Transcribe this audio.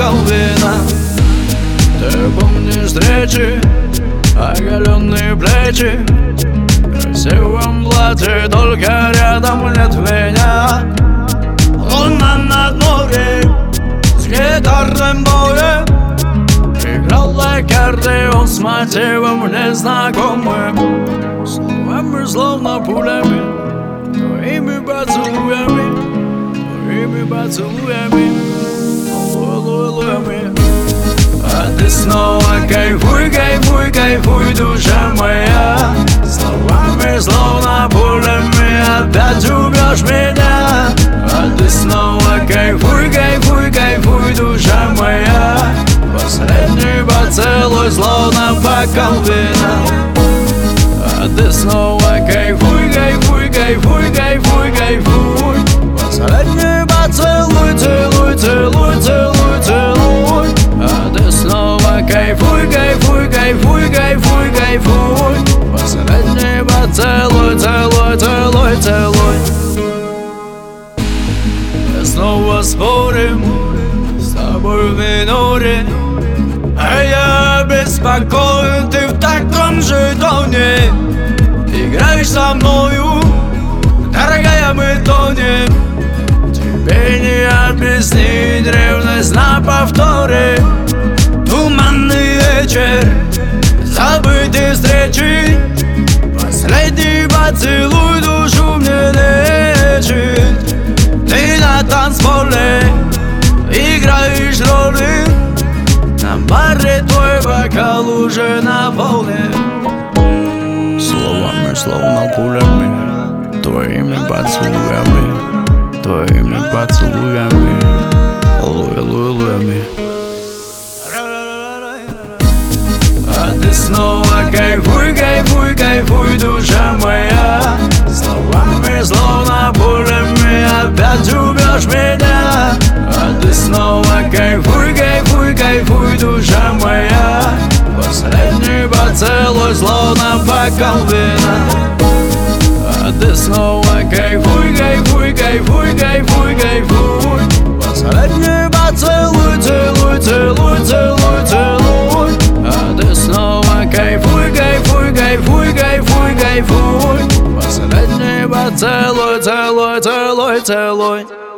половина. Ты помнишь встречи, оголенные плечи, в красивом платье, только рядом нет меня. Луна над морем с гитарным боем играла карты, он с мотивом незнакомым, словами словно пулями, твоими поцелуями, твоими поцелуями, поцелуями. А ты снова кайфуй, кайфуй, кайфуй, душа моя, словами словно пулями опять убьешь меня. А ты снова кайфуй, кайфуй, кайфуй, душа моя, последний поцелуй словно бокал-вина. А ты снова кайфуй, кайфуй, кайфуй, кайфуй, кайфуй, последний поцелуй, целуй, целуй, целуй, целуй. А ты снова кайфуй, кайфуй, кайфуй, кайфуй, кайфуй, последний поцелуй, целуй, целуй, целуй. Снова спорим с тобой в миноре, а я обеспокоен, ты в таком же тоне. Играешь со мною, дорогая, мы тонем. Тебе не объяснить ревность на повторе. Туманный вечер, забытые встречи, последний поцелуй душу мне лечит. Ты на танцполе играешь роли, на баре твой бокал уже наполнен. Словами словно пулями, твоими поцелуями, твоими поцелуями, луями. А ты снова кайфуй, кайфуй, кайфуй, душа моя, словами словно пулями опять убьешь меня. А ты снова кайфуй, кайфуй, кайфуй, душа моя, последний поцелуй словно бокал вина. А ты снова кайфуй, кайфуй, кайфуй, кайфуй, кайфуй, последний поцелуй, целуй, целуй, целуй, целуй. А ты снова кайфуй, кайфуй, кайфуй, кайфуй, кайфуй, последний поцелуй, целуй, целуй, целуй.